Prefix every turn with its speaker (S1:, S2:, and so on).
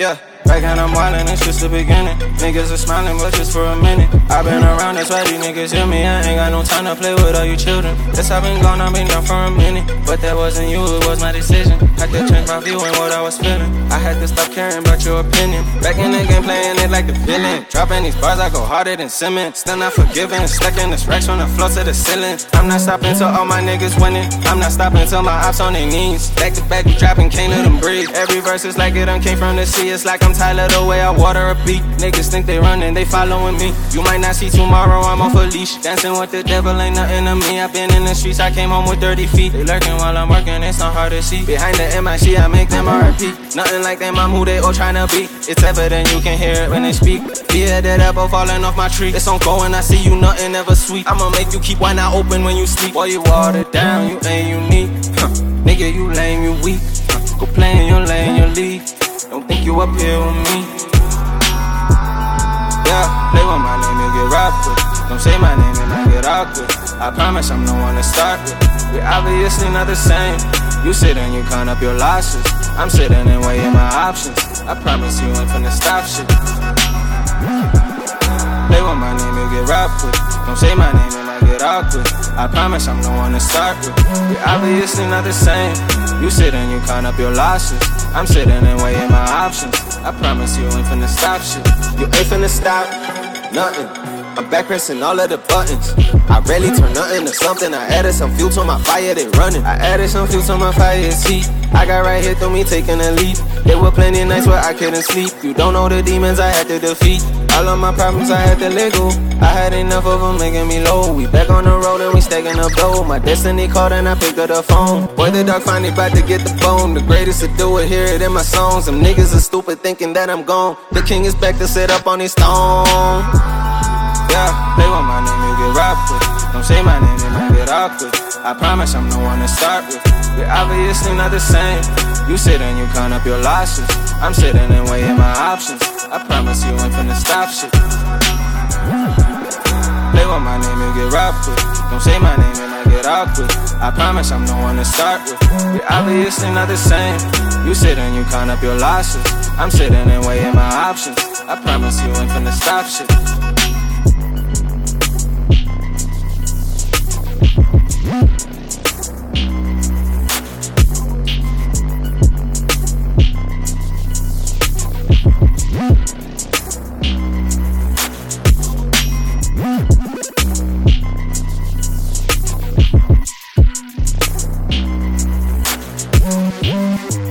S1: Yeah, back and I'm wildin', it's just the beginning. Niggas are smiling, but just for a minute. I've been around, that's why these niggas hear me. I ain't got no time to play with all you children. Yes, I've been gone, I've been down for a minute. But that wasn't you, it was my decision. Had to change my view and what I was feeling. I had to stop caring about your opinion. Back in the game, playing it like the villain. Dropping these bars, I go harder than Simmons. Still not forgiving, stacking the racks from the floor to the ceiling. I'm not stopping till all my niggas winning. I'm not stopping till my ops on their knees. Back to back, we dropping, can't let them breathe. Every verse is like it done came from the sea. It's like I'm Tyler the way I water a beat. Niggas think they running, they following me. You might not see tomorrow, I'm off a leash. Dancing with the devil ain't nothing to me. I've been in the streets, I came home with 30 feet. They lurking while I'm working, it's not hard to see. Behind the MIC, I make them RP. Nothing like them, I'm who they all tryna be. It's evident, you can hear it when they speak. Fear that apple falling off my tree. It's on go and I see you, nothing ever sweet. I'ma make you keep one eye open when you sleep. Boy, you watered down, you ain't unique. Nigga, you lame, you weak. Go play in your lane, your league. Don't think you up here with me. Yeah, play with my name, you get rocked with. Don't say my name, it might get awkward. I promise I'm the one to start with. We're obviously not the same. You sit and you count up your losses. I'm sitting and weighing my options. I promise you ain't finna stop shit. Play with my name, you get rocked with. Don't say my name, it might get awkward. I promise I'm the one to start with. We're obviously not the same. You sit and you count up your losses. I'm sitting and weighing my options. I promise you ain't finna stop shit. You ain't finna stop nothing. I'm back pressing all of the buttons. I rarely turn nothing to something. I added some fuel to my fire, they running. I added some fuel to my fire, it's heat. I got right here through me taking a leap. There were plenty nights where I couldn't sleep. You don't know the demons I had to defeat. All of my problems I had to let go. I had enough of them making me low. We back on the road and we stacking up dough. My destiny called and I picked up the phone. Boy, the dog finally about to get the bone. The greatest to do it, hear it in my songs. Some niggas are stupid thinking that I'm gone. The king is back to sit up on his throne. Yeah, play with my name, you get rocked with. Don't say my name, it might get awkward. I promise I'm the one to start with. We're obviously not the same. You sit and you count up your losses. I'm sitting and weighing my options. I promise you ain't finna stop shit. Play with my name, you get rocked with. Don't say my name, it might get awkward. I promise I'm the one to start with. We're obviously not the same. You sit and you count up your losses. I'm sitting and weighing my options. I promise you ain't finna stop shit.
S2: Yeah.